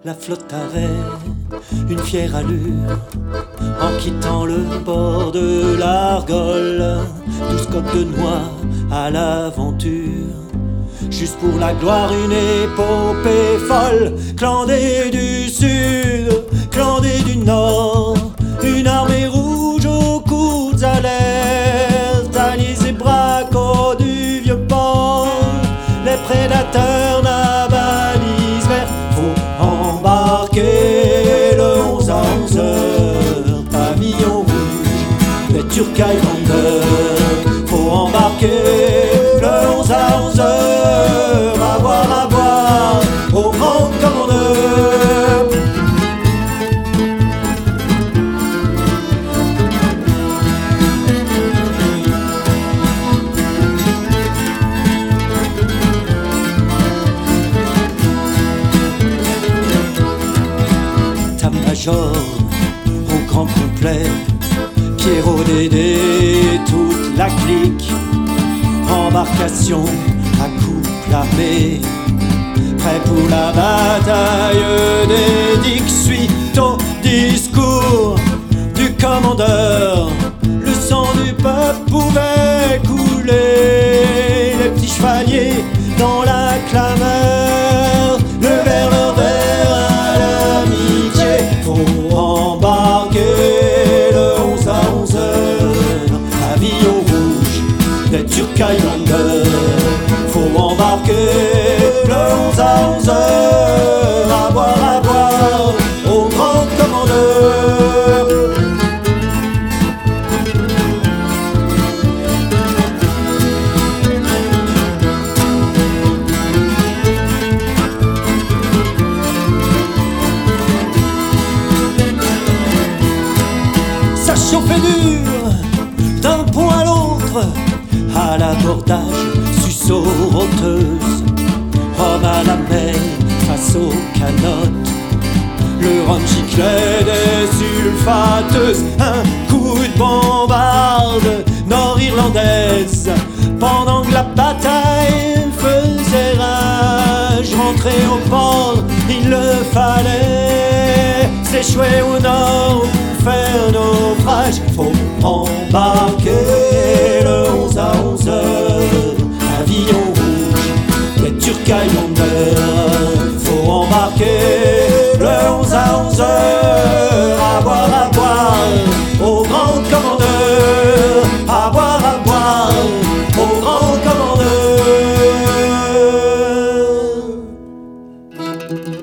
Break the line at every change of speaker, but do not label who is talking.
La flotte avait une fière allure en quittant le bord de l'Argole. 12 coques de noix à l'aventure, juste pour la gloire, une épopée folle. Clandé du sud, clandé du nord, une armée rouge aux coudes alertes, alliés et bracos du vieux port. Les prédateurs n'avalisent vert, faut embarquer le 11 à 11 heures. Pavillon rouge, les Turcs Highlanders, faut embarquer le 11 à 11 heures. À boire au grand commandeur. Major au grand complet, Pierrot, Dédé, toute la clique, embarcation à couple armé, prêt pour la bataille des digues. Suite au discours du commandeur, le sang du peuple pouvait couler. Les petits chevaliers dans la clameur levèrent leur verre à l'amitié. Faut embarquer le 11 à 11 heures, pavillon rouge des Turcs Highlanders. Faut embarquer le 11 à 11 heures. À boire au grand commandeur. Ça chauffait dur d'un pont à l'autre, à l'abordage susurroteuse. Rhum à la mer face aux canottes, le rhum giclait des sulfateuses. Un coup de bombarde nord-irlandaise, pendant que la bataille faisait rage. Rentrer au port, il le fallait, s'échouer au nord ou faire naufrage. Faut embarquer le 11 à 11 heures, pavillon rouge des Turcs Highlanders. Faut embarquer le 11 à 11 heures. À boire au grand commandeur. À boire au grand commandeur.